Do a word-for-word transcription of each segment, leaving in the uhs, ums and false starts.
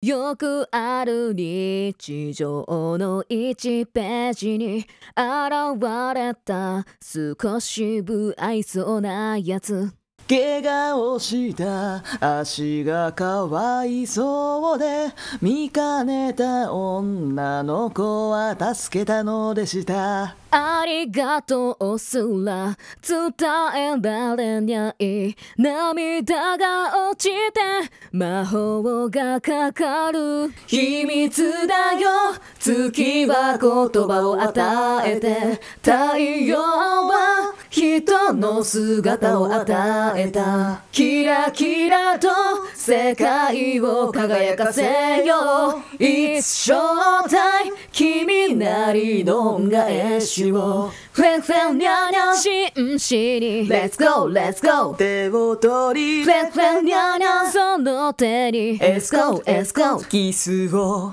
よくある日常のいちページに現れた少し不愛想なやつ。 怪我をした足がかわいそうで見かねた女の子は助けたのでした。 ありがとうすら伝えられない涙が落ちて魔法がかかる。秘密だよ、月は言葉を与えて太陽は人の姿を与えた。キラキラと世界を輝かせよう。It's showtime、 君なりの恩返しを。フェンフェンニャニャ紳士に Let's go Let's go、 手を取りフェンフェンニャニャその手に Let's go Let's go、 キスを。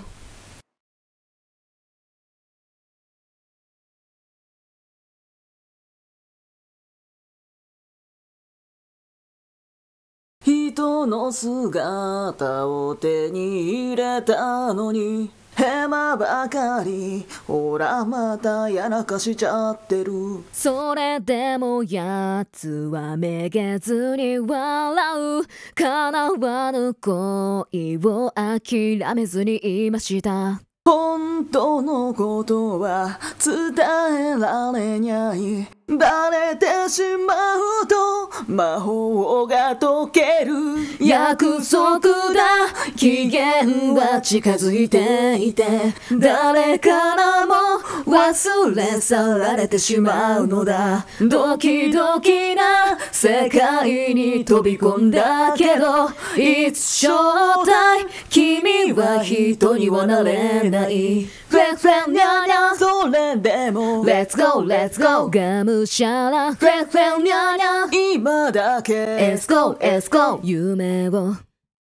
人の姿を手に入れたのにヘマばかり、ほらまたやらかしちゃってる。 それでもやつはめげずに笑う。叶わぬ恋を諦めずにいました。 本当のことは伝えられない。バレてしまうと魔法が解ける。 約束だ、期限は近づいていて誰からも忘れ去られてしまうのだ。ドキドキな世界に飛び込んだけど It's showtime、 君は人にはなれない。フレンフレンニャニャそれでも Let's go Let's go、 がむしゃらフレンフレンニャニャ今だけ Let's go Let's go、 夢を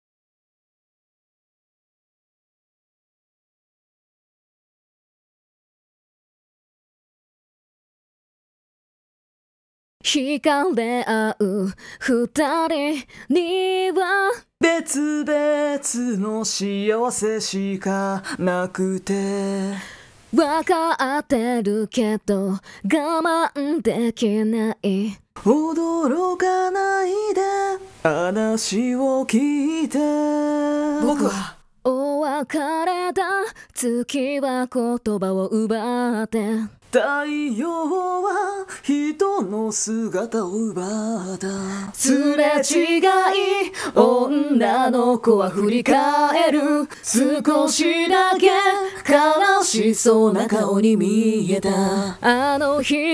惹かれ合う二人には別々の幸せしかなくて。 わかってるけど我慢できない。 驚かないで話を聞いて。僕はお別れだ、月は言葉を奪って太陽は人の姿を奪った。 すれ違い女の子は振り返る。少しだけ悲しそうな顔に見えた。あの日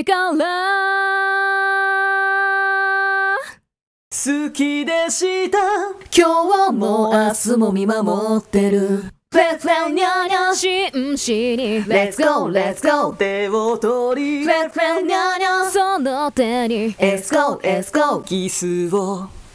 から好きでした。 今日も明日も見守ってる。フレフレニャニャ紳士に Let's go Let's go、 手を取りフレフレニャニャその手に Let's go Let's go、 キスを。